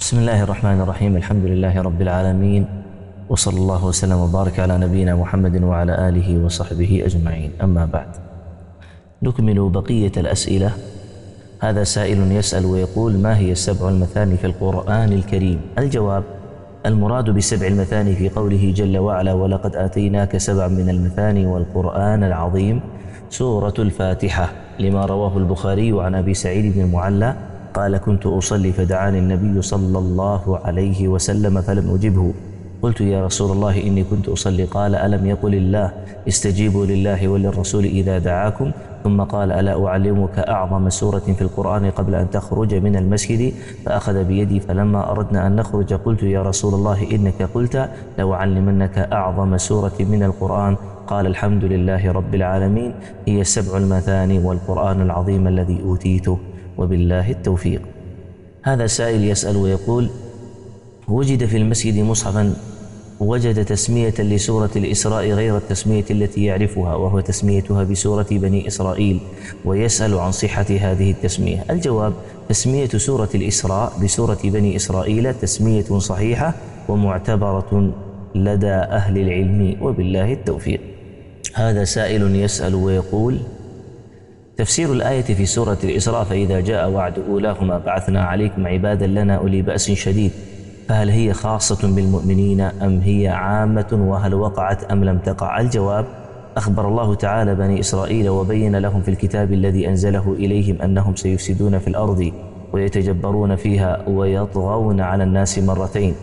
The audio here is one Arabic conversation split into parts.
بسم الله الرحمن الرحيم. الحمد لله رب العالمين، وصلى الله وسلم وبارك على نبينا محمد وعلى آله وصحبه أجمعين. أما بعد، نكمل بقية الأسئلة. هذا سائل يسأل ويقول: ما هي السبع المثاني في القرآن الكريم؟ الجواب: المراد بسبع المثاني في قوله جل وعلا: ولقد آتيناك سبعا من المثاني والقرآن العظيم، سورة الفاتحة، لما رواه البخاري عن أبي سعيد بن المعلى قال: كنت أصلي فدعاني النبي صلى الله عليه وسلم فلم أجبه، قلت: يا رسول الله إني كنت أصلي. قال: ألم يقل الله استجيبوا لله وللرسول إذا دعاكم؟ ثم قال: ألا أعلمك أعظم سورة في القرآن قبل أن تخرج من المسجد؟ فأخذ بيدي، فلما أردنا أن نخرج قلت: يا رسول الله إنك قلت لو أعلمنك أعظم سورة من القرآن. قال: الحمد لله رب العالمين، هي السبع المثاني والقرآن العظيم الذي أوتيته، وبالله التوفيق. هذا سائل يسأل ويقول: وجد في المسجد مصحفا وجد تسمية لسورة الإسراء غير التسمية التي يعرفها، وهو تسميتها بسورة بني إسرائيل، ويسأل عن صحة هذه التسمية. الجواب: تسمية سورة الإسراء بسورة بني إسرائيل تسمية صحيحة ومعتبرة لدى أهل العلم، وبالله التوفيق. هذا سائل يسأل ويقول: تفسير الآية في سورة الإسراء: فإذا جاء وعد أولاهما بعثنا عليكم عبادا لنا أولي بأس شديد، فهل هي خاصة بالمؤمنين أم هي عامة، وهل وقعت أم لم تقع؟ الجواب: أخبر الله تعالى بني إسرائيل وبين لهم في الكتاب الذي أنزله إليهم أنهم سيفسدون في الأرض ويتجبرون فيها ويطغون على الناس مرتين،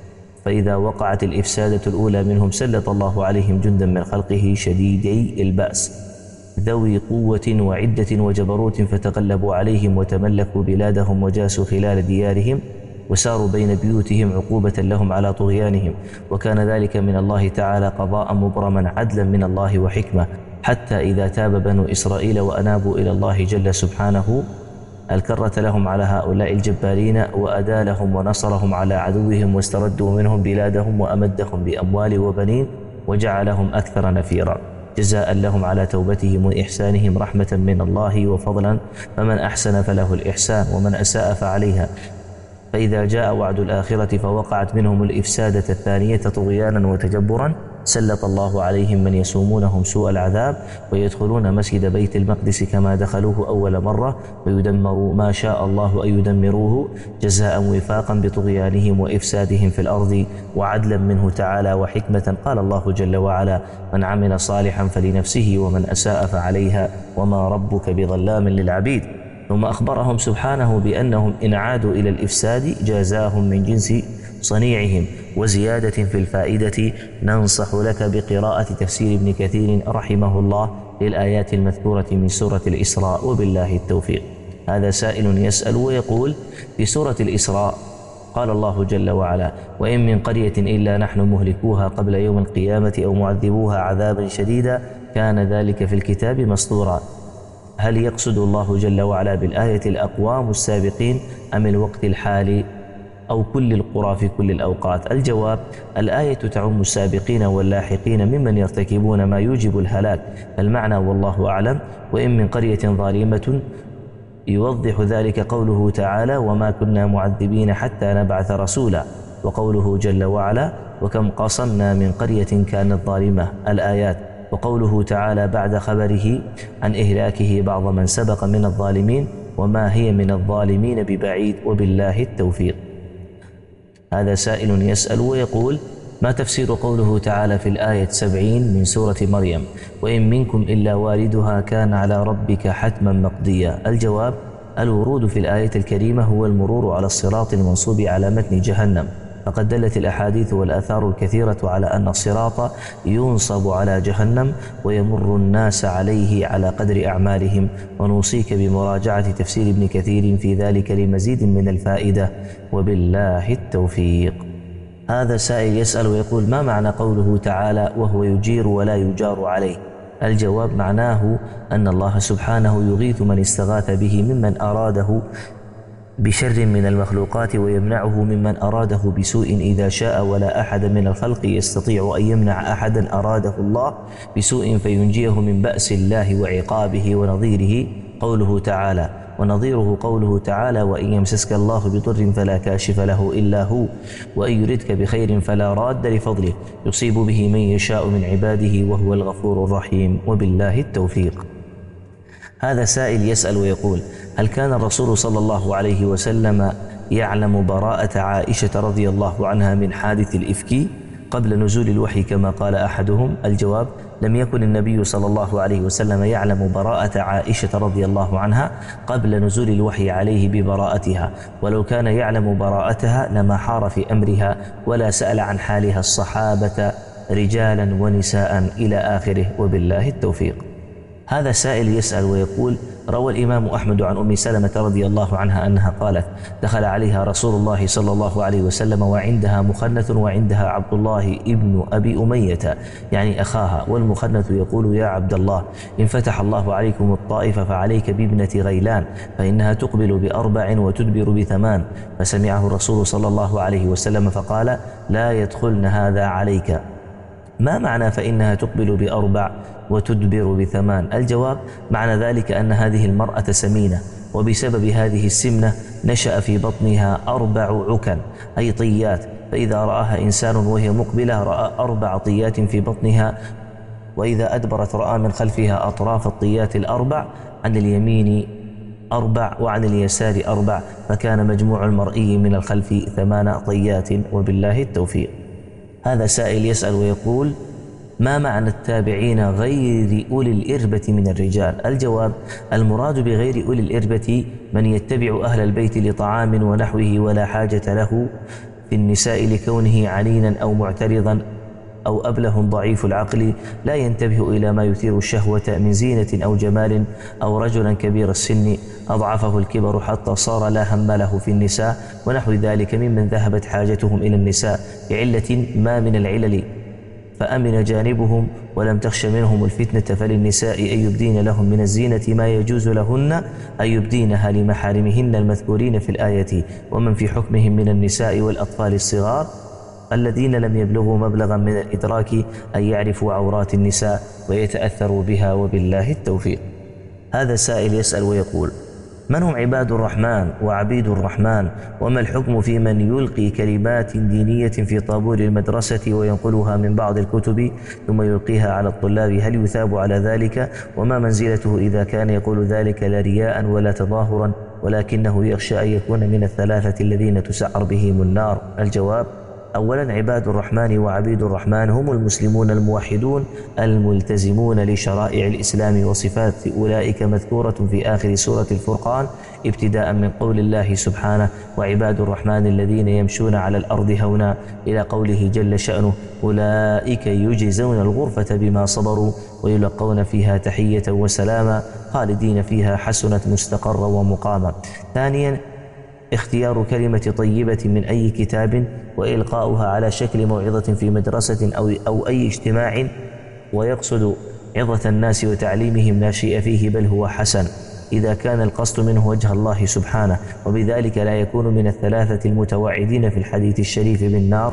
فإذا وقعت الإفسادة الأولى منهم سلط الله عليهم جندا من خلقه شديدي البأس ذوي قوة وعدة وجبروت، فتغلبوا عليهم وتملكوا بلادهم وجاسوا خلال ديارهم وساروا بين بيوتهم عقوبة لهم على طغيانهم، وكان ذلك من الله تعالى قضاء مبرما عدلا من الله وحكمة، حتى إذا تاب بنو إسرائيل وأنابوا إلى الله جل سبحانه الكرة لهم على هؤلاء الجبارين، وأدالهم ونصرهم على عدوهم، واستردوا منهم بلادهم وأمدهم بأموال وبنين وجعلهم أكثر نفيرا، جزاء لهم على توبتهم وإحسانهم، رحمة من الله وفضلا، فمن أحسن فله الإحسان ومن أساء فعليها. فإذا جاء وعد الآخرة فوقعت منهم الإفسادة الثانية طغيانا وتجبرا، سلط الله عليهم من يسومونهم سوء العذاب، ويدخلون مسجد بيت المقدس كما دخلوه أول مرة، ويدمروا ما شاء الله أن يدمروه، جزاء وفاقا بطغيانهم وإفسادهم في الأرض، وعدلا منه تعالى وحكمة. قال الله جل وعلا: من عمل صالحا فلنفسه ومن أساء فعليها وما ربك بظلام للعبيد. ثم أخبرهم سبحانه بأنهم إن عادوا إلى الإفساد جازاهم من جنس صنيعهم. وزيادة في الفائدة: ننصح لك بقراءة تفسير ابن كثير رحمه الله للآيات المذكورة من سورة الإسراء، وبالله التوفيق. هذا سائل يسأل ويقول: في سورة الإسراء قال الله جل وعلا: وإن من قرية إلا نحن مهلكوها قبل يوم القيامة أو معذبوها عذابا شديدا كان ذلك في الكتاب مسطورا. هل يقصد الله جل وعلا بالآية الأقوام السابقين أم الوقت الحالي أو كل القرى في كل الأوقات؟ الجواب: الآية تعم السابقين واللاحقين ممن يرتكبون ما يوجب الهلاك، المعنى والله أعلم. وإن من قرية ظالمة يوضح ذلك قوله تعالى: وما كنا معذبين حتى نبعث رسولا، وقوله جل وعلا: وكم قصمنا من قرية كانت ظالمة، الآيات. وقوله تعالى بعد خبره عن إهلاكه بعض من سبق من الظالمين: وما هي من الظالمين ببعيد، وبالله التوفيق. هذا سائل يسأل ويقول: ما تفسير قوله تعالى في الآية 70 من سورة مريم: وإن منكم إلا واردها كان على ربك حتما مقضيا؟ الجواب: الورود في الآية الكريمة هو المرور على الصراط المنصوب على متن جهنم، فقد دلت الأحاديث والآثار الكثيرة على أن الصراط ينصب على جهنم ويمر الناس عليه على قدر أعمالهم، ونوصيك بمراجعة تفسير ابن كثير في ذلك لمزيد من الفائدة، وبالله التوفيق. هذا سائل يسأل ويقول: ما معنى قوله تعالى: وهو يجير ولا يجار عليه؟ الجواب: معناه أن الله سبحانه يغيث من استغاث به ممن أراده بشر من المخلوقات، ويمنعه ممن أراده بسوء إذا شاء، ولا أحد من الخلق يستطيع أن يمنع أحدا أراده الله بسوء فينجيه من بأس الله وعقابه. ونظيره قوله تعالى: ونظيره قوله تعالى: وإن يمسسك الله بضر فلا كاشف له إلا هو وإن يردك بخير فلا راد لفضله يصيب به من يشاء من عباده وهو الغفور الرحيم وبالله التوفيق. هذا سائل يسأل ويقول: هل كان الرسول صلى الله عليه وسلم يعلم براءة عائشة رضي الله عنها من حادث الإفك قبل نزول الوحي كما قال أحدهم؟ الجواب: لم يكن النبي صلى الله عليه وسلم يعلم براءة عائشة رضي الله عنها قبل نزول الوحي عليه ببراءتها، ولو كان يعلم براءتها لما حار في أمرها ولا سأل عن حالها الصحابة رجالا ونساء إلى آخره وبالله التوفيق. هذا سائل يسأل ويقول: روى الإمام أحمد عن أم سلمة رضي الله عنها أنها قالت: دخل عليها رسول الله صلى الله عليه وسلم وعندها مخنث وعندها عبد الله ابن أبي أمية يعني أخاها، والمخنث يقول: يا عبد الله، إن فتح الله عليكم الطائف فعليك بابنة غيلان فإنها تقبل ب4 وتدبر ب8. فسمعه الرسول صلى الله عليه وسلم فقال: لا يدخلن هذا عليك. ما معنى فإنها تقبل ب4 وتدبر ب8؟ الجواب: معنى ذلك أن هذه المرأة سمينة، وبسبب هذه السمنة نشأ في بطنها 4 عكن أي طيات، فإذا رآها إنسان وهي مقبلة رأى 4 طيات في بطنها، وإذا أدبرت رأى من خلفها أطراف الطيات 4، عن اليمين 4 وعن اليسار 4، فكان مجموع المرئي من الخلف 8 طيات وبالله التوفيق. هذا سائل يسأل ويقول: ما معنى التابعين غير أولي الإربة من الرجال؟ الجواب: المراد بغير أولي الإربة من يتبع أهل البيت لطعام ونحوه ولا حاجة له في النساء لكونه عنينا أو معترضا أو أبله ضعيف العقل لا ينتبه إلى ما يثير الشهوة من زينة أو جمال، أو رجلا كبير السن أضعفه الكبر حتى صار لا هم له في النساء ونحو ذلك ممن ذهبت حاجتهم إلى النساء بعلة ما من العلل فأمن جانبهم ولم تخش منهم الفتنة، فللنساء أن يبدين لهم من الزينة ما يجوز لهن أن يبدينها لمحارمهن المذكورين في الآية، ومن في حكمهم من النساء والأطفال الصغار الذين لم يبلغوا مبلغا من الإدراك أن يعرفوا عورات النساء ويتأثروا بها وبالله التوفيق. هذا سائل يسأل ويقول: من هم عباد الرحمن وعبيد الرحمن؟ وما الحكم في من يلقي كلمات دينية في طابور المدرسة وينقلها من بعض الكتب ثم يلقيها على الطلاب؟ هل يثاب على ذلك؟ وما منزلته إذا كان يقول ذلك لا رياء ولا تظاهرا ولكنه يخشى أن يكون من الثلاثة الذين تسعر بهم النار؟ الجواب: أولا، عباد الرحمن وعبيد الرحمن هم المسلمون الموحدون الملتزمون لشرائع الإسلام، وصفات أولئك مذكورة في آخر سورة الفرقان ابتداء من قول الله سبحانه: وعباد الرحمن الذين يمشون على الأرض هونا إلى قوله جل شأنه: أولئك يجزون الغرفة بما صبروا ويلقون فيها تحية وسلاما خالدين فيها حسنت مستقرا ومقاما. ثانيا، اختيار كلمة طيبة من أي كتاب وإلقاؤها على شكل موعظة في مدرسة أو أي اجتماع، ويقصد عظة الناس وتعليمهم لا شيء فيه بل هو حسن إذا كان القصد منه وجه الله سبحانه، وبذلك لا يكون من الثلاثة المتوعدين في الحديث الشريف بالنار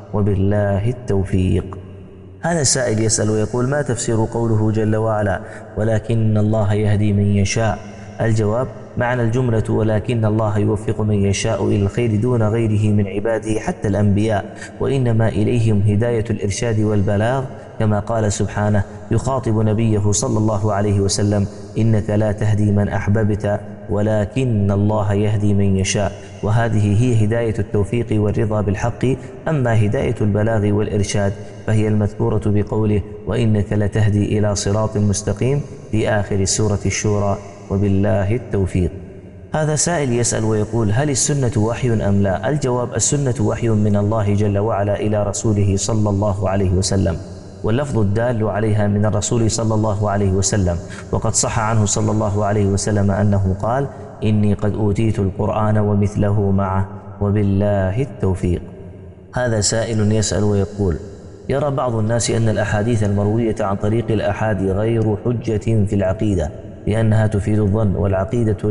وبالله التوفيق. هذا السائل يسأل ويقول: ما تفسير قوله جل وعلا: ولكن الله يهدي من يشاء؟ الجواب: معنى الجملة ولكن الله يوفق من يشاء إلى الخير دون غيره من عباده حتى الأنبياء، وإنما إليهم هداية الإرشاد والبلاغ، كما قال سبحانه يخاطب نبيه صلى الله عليه وسلم: إنك لا تهدي من أحببت ولكن الله يهدي من يشاء. وهذه هي هداية التوفيق والرضا بالحق. أما هداية البلاغ والإرشاد فهي المذكورة بقوله: وإنك لتهدي إلى صراط مستقيم في آخر سورة الشورى وبالله التوفيق. هذا سائل يسأل ويقول: هل السنة وحي أم لا؟ الجواب: السنة وحي من الله جل وعلا إلى رسوله صلى الله عليه وسلم، واللفظ الدال عليها من الرسول صلى الله عليه وسلم، وقد صح عنه صلى الله عليه وسلم أنه قال: إني قد أوتيت القرآن ومثله معه وبالله التوفيق. هذا سائل يسأل ويقول: يرى بعض الناس أن الأحاديث المروية عن طريق الآحاد غير حجة في العقيدة لأنها تفيد الظن، والعقيدة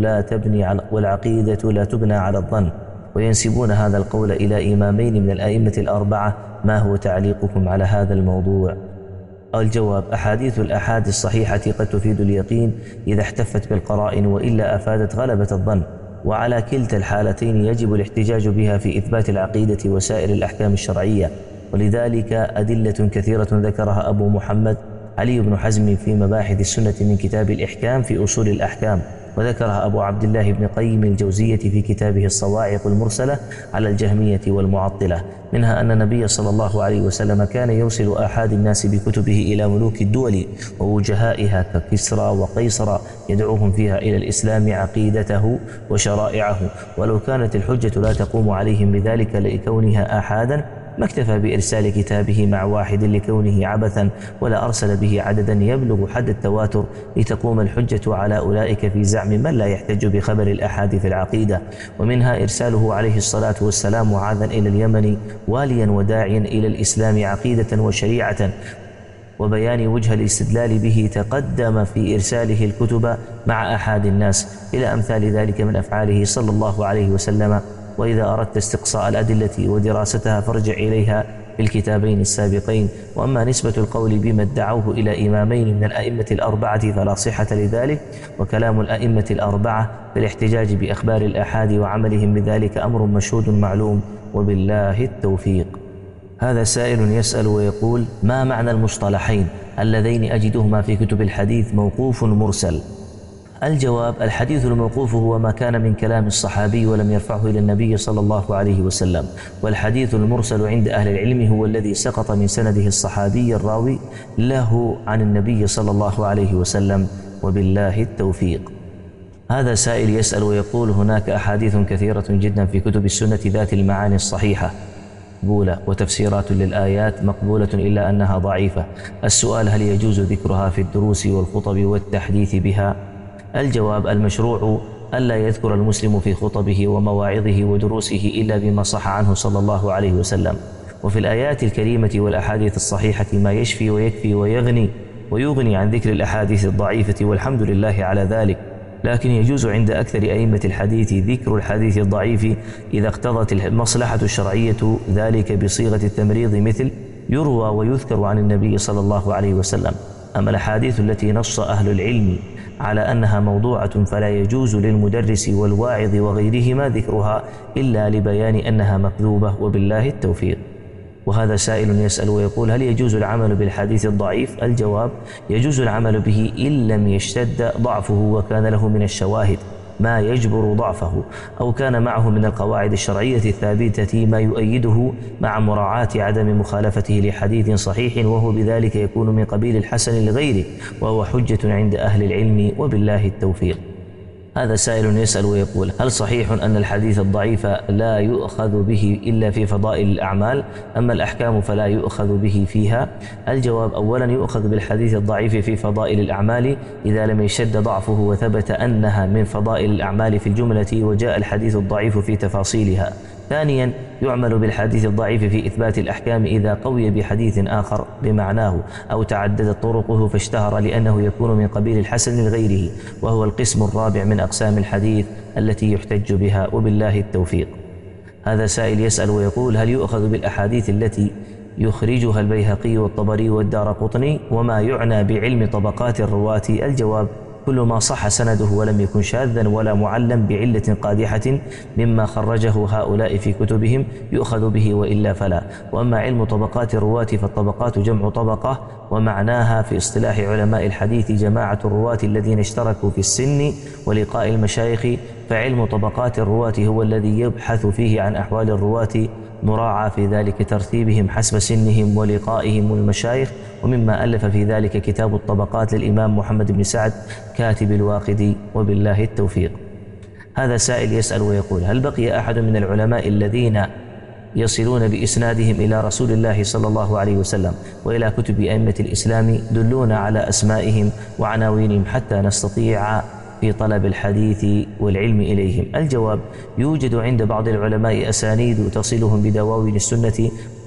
لا تبنى على الظن، وينسبون هذا القول إلى إمامين من الأئمة الأربعة. ما هو تعليقكم على هذا الموضوع؟ الجواب: أحاديث الآحاد الصحيحة قد تفيد اليقين إذا احتفت بالقرائن، وإلا أفادت غلبة الظن، وعلى كلتا الحالتين يجب الاحتجاج بها في إثبات العقيدة وسائر الأحكام الشرعية. ولذلك أدلة كثيرة ذكرها أبو محمد علي بن حزم في مباحث السنة من كتاب الإحكام في أصول الأحكام، وذكرها أبو عبد الله بن قيم الجوزية في كتابه الصواعق المرسلة على الجهمية والمعطلة، منها أن النبي صلى الله عليه وسلم كان يرسل آحاد الناس بكتبه إلى ملوك الدول ووجهائها ككسرى وقيصر يدعوهم فيها إلى الإسلام عقيدته وشرائعه، ولو كانت الحجة لا تقوم عليهم بذلك لكونها آحادا ما اكتفى بإرسال كتابه مع واحد لكونه عبثا، ولا أرسل به عددا يبلغ حد التواتر لتقوم الحجة على أولئك في زعم من لا يحتج بخبر الآحاد في العقيدة. ومنها إرساله عليه الصلاة والسلام معاذا إلى اليمن واليا وداعيا إلى الإسلام عقيدة وشريعة، وبيان وجه الاستدلال به تقدم في إرساله الكتب مع آحاد الناس، إلى أمثال ذلك من أفعاله صلى الله عليه وسلم. وإذا أردت استقصاء الأدلة ودراستها فارجع إليها في الكتابين السابقين. وأما نسبة القول بما ادعوه إلى إمامين من الأئمة الأربعة فلا صحة لذلك، وكلام الأئمة الأربعة في الاحتجاج بأخبار الآحاد وعملهم بذلك أمر مشهود معلوم، وبالله التوفيق. هذا سائل يسأل ويقول: ما معنى المصطلحين اللذين أجدهما في كتب الحديث موقوف مرسل؟ الجواب: الحديث الموقوف هو ما كان من كلام الصحابي ولم يرفعه إلى النبي صلى الله عليه وسلم، والحديث المرسل عند أهل العلم هو الذي سقط من سنده الصحابي الراوي له عن النبي صلى الله عليه وسلم، وبالله التوفيق. هذا سائل يسأل ويقول: هناك أحاديث كثيرة جدا في كتب السنة ذات المعاني الصحيحة مقبولة وتفسيرات للآيات مقبولة، إلا أنها ضعيفة. السؤال: هل يجوز ذكرها في الدروس والخطب والتحديث بها؟ الجواب: المشروع ألا يذكر المسلم في خطبه ومواعظه ودروسه إلا بما صح عنه صلى الله عليه وسلم، وفي الآيات الكريمة والأحاديث الصحيحة ما يشفي ويكفي ويغني عن ذكر الأحاديث الضعيفة، والحمد لله على ذلك. لكن يجوز عند أكثر أئمة الحديث ذكر الحديث الضعيف إذا اقتضت المصلحة الشرعية ذلك بصيغة التمريض، مثل يروى ويذكر عن النبي صلى الله عليه وسلم. أما الأحاديث التي نص أهل العلم على أنها موضوعة فلا يجوز للمدرس والواعظ وغيرهما ذكرها إلا لبيان أنها مكذوبة، وبالله التوفيق. وهذا سائل يسأل ويقول: هل يجوز العمل بالحديث الضعيف؟ الجواب: يجوز العمل به إن لم يشتد ضعفه وكان له من الشواهد ما يجبر ضعفه، أو كان معه من القواعد الشرعية الثابتة ما يؤيده، مع مراعاة عدم مخالفته لحديث صحيح، وهو بذلك يكون من قبيل الحسن لغيره، وهو حجة عند أهل العلم، وبالله التوفيق. هذا سائل يسأل ويقول: هل صحيح أن الحديث الضعيف لا يؤخذ به إلا في فضائل الأعمال، أما الأحكام فلا يؤخذ به فيها؟ الجواب: أولا يؤخذ بالحديث الضعيف في فضائل الأعمال إذا لم يشد ضعفه وثبت أنها من فضائل الأعمال في الجملة وجاء الحديث الضعيف في تفاصيلها. ثانيا يعمل بالحديث الضعيف في إثبات الأحكام إذا قوي بحديث آخر بمعناه أو تعددت طرقه فاشتهر لأنه يكون من قبيل الحسن لغيره، وهو القسم الرابع من أقسام الحديث التي يحتج بها، وبالله التوفيق. هذا سائل يسأل ويقول: هل يؤخذ بالأحاديث التي يخرجها البيهقي والطبري والدارقطني، وما يعنى بعلم طبقات الرواة؟ الجواب: كل ما صح سنده ولم يكن شاذا ولا معلم بعلة قادحة مما خرجه هؤلاء في كتبهم يؤخذ به، وإلا فلا. وأما علم طبقات الرواة فالطبقات جمع طبقة، ومعناها في اصطلاح علماء الحديث جماعة الرواة الذين اشتركوا في السن ولقاء المشايخ، فعلم طبقات الرواة هو الذي يبحث فيه عن أحوال الرواة، مراعى في ذلك ترتيبهم حسب سنهم ولقائهم المشايخ، ومما ألف في ذلك كتاب الطبقات للإمام محمد بن سعد كاتب الواقدي، وبالله التوفيق. هذا سائل يسأل ويقول: هل بقي أحد من العلماء الذين يصلون بإسنادهم إلى رسول الله صلى الله عليه وسلم وإلى كتب أئمة الإسلام دلونا على أسمائهم وعناوينهم حتى نستطيع في طلب الحديث والعلم إليهم؟ الجواب: يوجد عند بعض العلماء أسانيد تصلهم بدواوين السنة،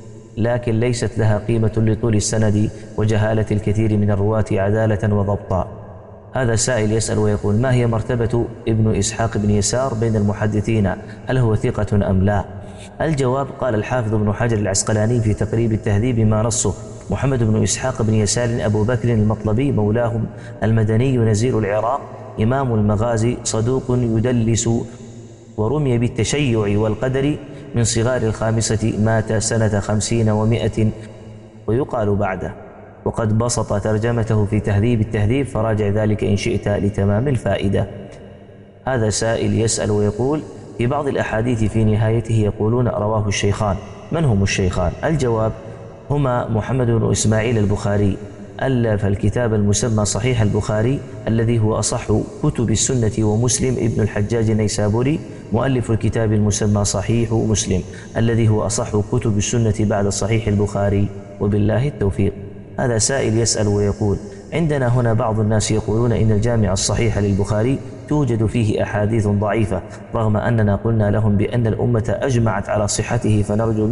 لكن ليست لها قيمة لطول السند وجهالة الكثير من الرواة عدالة وضبطا. هذا سائل يسأل ويقول: ما هي مرتبة ابن إسحاق بن يسار بين المحدثين؟ هل هو ثقة أم لا؟ الجواب: قال الحافظ ابن حجر العسقلاني في تقريب التهذيب ما نصه: محمد بن إسحاق بن يسار أبو بكر المطلبي مولاهم المدني نزيل العراق إمام المغازي صدوق يدلس ورمي بالتشيع والقدر من صغار الخامسة مات سنة 50 و100 ويقال بعده. وقد بسط ترجمته في تهذيب التهذيب فراجع ذلك إن شئت لتمام الفائدة. هذا سائل يسأل ويقول: في بعض الأحاديث في نهايته يقولون رواه الشيخان، من هم الشيخان؟ الجواب: هما محمد بن إسماعيل البخاري ألف الكتاب المسمى صحيح البخاري الذي هو أصح كتب السنة، ومسلم ابن الحجاج النيسابوري مؤلف الكتاب المسمى صحيح مسلم الذي هو أصح كتب السنة بعد صحيح البخاري، وبالله التوفيق. هذا سائل يسأل ويقول: عندنا هنا بعض الناس يقولون إن الجامع الصحيح للبخاري توجد فيه أحاديث ضعيفة، رغم أننا قلنا لهم بأن الأمة أجمعت على صحته فنرجو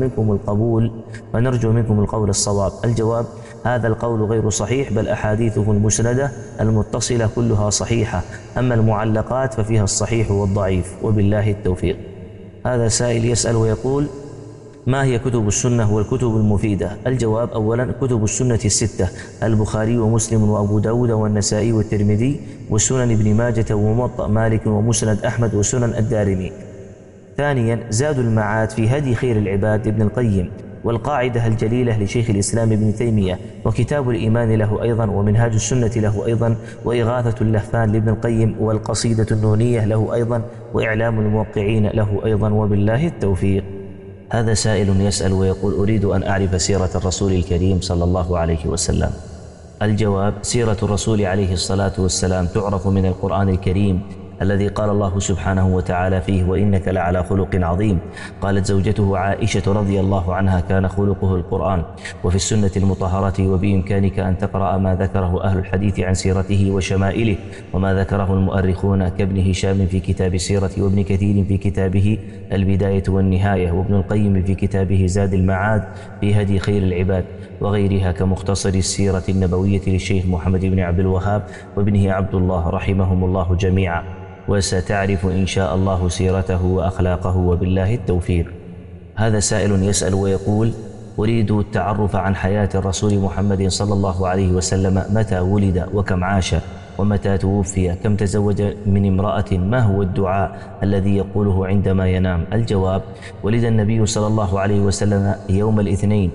منكم القول الصواب. الجواب: هذا القول غير صحيح، بل أحاديثه المسندة المتصلة كلها صحيحة، أما المعلقات ففيها الصحيح والضعيف، وبالله التوفيق. هذا سائل يسأل ويقول: ما هي كتب السنة والكتب المفيدة؟ الجواب: أولا كتب السنة الستة: البخاري ومسلم وأبو داود والنسائي والترمذي وسنن ابن ماجة وموطأ مالك ومسند أحمد وسنن الدارمي. ثانيا زاد المعاد في هدي خير العباد ابن القيم، والقاعدة الجليلة لشيخ الإسلام ابن تيمية، وكتاب الإيمان له أيضا، ومنهاج السنة له أيضا، وإغاثة اللهفان لابن القيم، والقصيدة النونية له أيضا، وإعلام الموقعين له أيضا، وبالله التوفيق. هذا سائل يسأل ويقول: أريد أن أعرف سيرة الرسول الكريم صلى الله عليه وسلم. الجواب: سيرة الرسول عليه الصلاة والسلام تعرف من القرآن الكريم الذي قال الله سبحانه وتعالى فيه: وإنك لعلى خلق عظيم. قالت زوجته عائشة رضي الله عنها: كان خلقه القرآن. وفي السنة المطهرة: وبإمكانك أن تقرأ ما ذكره أهل الحديث عن سيرته وشمائله، وما ذكره المؤرخون كابن هشام في كتاب السيرة، وابن كثير في كتابه البداية والنهاية، وابن القيم في كتابه زاد المعاد في هدي خير العباد، وغيرها كمختصر السيرة النبوية للشيخ محمد بن عبد الوهاب وابنه عبد الله رحمهم الله جميعا. وستعرف إن شاء الله سيرته وأخلاقه، وبالله التوفيق. هذا سائل يسأل ويقول: أريد التعرف عن حياة الرسول محمد صلى الله عليه وسلم، متى ولد وكم عاش ومتى توفي، كم تزوج من امرأة، ما هو الدعاء الذي يقوله عندما ينام؟ الجواب: ولد النبي صلى الله عليه وسلم يوم الاثنين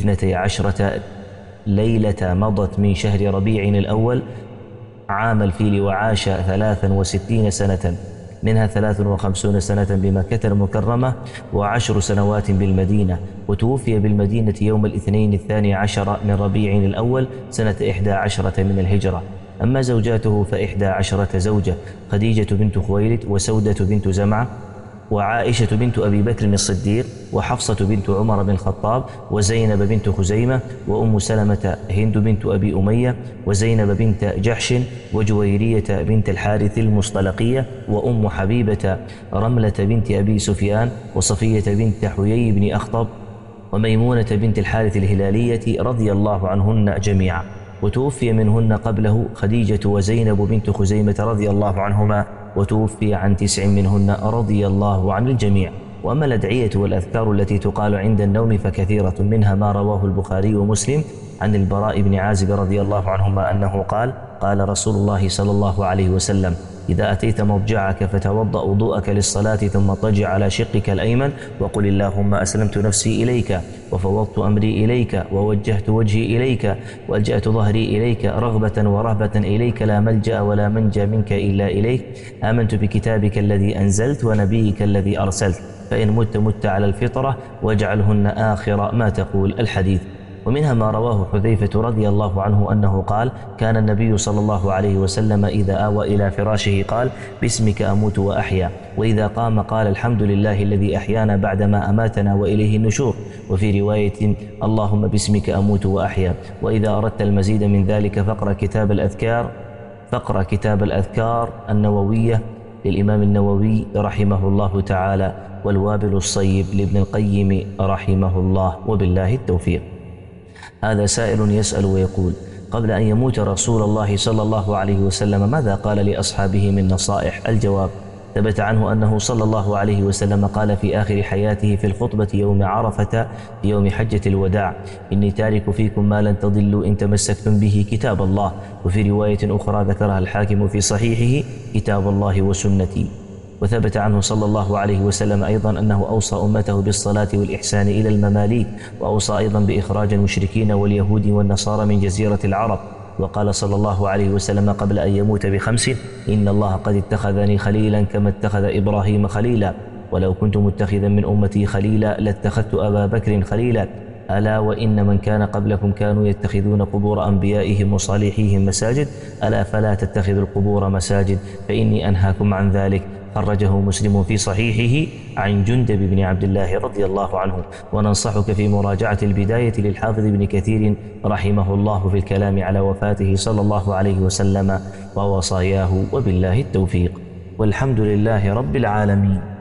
12 ليلة مضت من شهر ربيع الأول عام الفيل، وعاش 63 سنة، منها 53 سنة بمكة المكرمة و10 سنوات بالمدينة، وتوفي بالمدينة يوم الاثنين 12 من ربيع الأول سنة 11 من الهجرة. أما زوجاته ف11 زوجة: خديجة بنت خويلد، وسودة بنت زمعة، وعائشة بنت أبي بكر الصديق، وحفصة بنت عمر بن الخطاب، وزينب بنت خزيمة، وأم سلمة هند بنت أبي أمية، وزينب بنت جحش، وجويرية بنت الحارث المصطلقية، وأم حبيبة رملة بنت أبي سفيان، وصفية بنت حيي بن أخطب، وميمونة بنت الحارث الهلالية رضي الله عنهن جميعا. وتوفي منهن قبله خديجة وزينب بنت خزيمة رضي الله عنهما، وتوفي عن 9 منهن رضي الله عن الجميع. وأما الأدعية والأذكار التي تقال عند النوم فكثيرة، منها ما رواه البخاري ومسلم عن البراء بن عازب رضي الله عنهما أنه قال: قال رسول الله صلى الله عليه وسلم: إذا أتيت مضجعك فتوضأ وضوءك للصلاة، ثم اضطجع على شقك الأيمن وقل: اللهم أسلمت نفسي إليك، وفوضت أمري إليك، ووجهت وجهي إليك، وألجأت ظهري إليك، رغبة ورهبة إليك، لا ملجأ ولا منجى منك إلا إليك، آمنت بكتابك الذي أنزلت ونبيك الذي أرسلت، فإن مت على الفطرة، واجعلهن آخر ما تقول. الحديث. ومنها ما رواه حذيفة رضي الله عنه أنه قال: كان النبي صلى الله عليه وسلم إذا آوى إلى فراشه قال: باسمك أموت وأحيا، وإذا قام قال: الحمد لله الذي أحيانا بعدما أماتنا وإليه النشور، وفي رواية: اللهم باسمك أموت وأحيا. وإذا أردت المزيد من ذلك فاقرأ كتاب الأذكار النووية للإمام النووي رحمه الله تعالى، والوابل الصيب لابن القيم رحمه الله، وبالله التوفيق. هذا سائل يسأل ويقول: قبل أن يموت رسول الله صلى الله عليه وسلم ماذا قال لأصحابه من نصائح؟ الجواب: ثبت عنه أنه صلى الله عليه وسلم قال في آخر حياته في الخطبة يوم عرفة في يوم حجة الوداع: إني تارك فيكم ما لن تضلوا إن تمسكتم به كتاب الله. وفي رواية أخرى ذكرها الحاكم في صحيحه: كتاب الله وسنتي. وثبت عنه صلى الله عليه وسلم أيضا أنه أوصى أمته بالصلاة والإحسان إلى المماليك، وأوصى أيضا بإخراج المشركين واليهود والنصارى من جزيرة العرب. وقال صلى الله عليه وسلم قبل أن يموت ب5: إن الله قد اتخذني خليلا كما اتخذ إبراهيم خليلا، ولو كنت متخذا من أمتي خليلا لاتخذت أبا بكر خليلا. ألا وإن من كان قبلكم كانوا يتخذون قبور أنبيائهم وصالحيهم مساجد، ألا فلا تتخذوا القبور مساجد فإني أنهاكم عن ذلك. خرجه مسلم في صحيحه عن جندب بن عبد الله رضي الله عنه. وننصحك في مراجعة البداية للحافظ ابن كثير رحمه الله في الكلام على وفاته صلى الله عليه وسلم ووصاياه، وبالله التوفيق، والحمد لله رب العالمين.